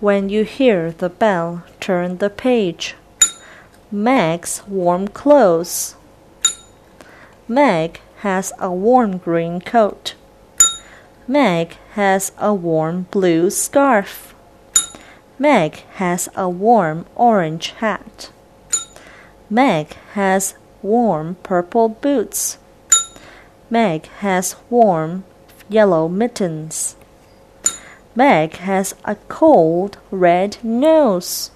When you hear the bell, turn the page. Meg's warm clothes. Meg has a warm green coat. Meg has a warm blue scarf. Meg has a warm orange hat. Meg has warm purple boots. Meg has warm yellow mittens. Meg has a cold red nose.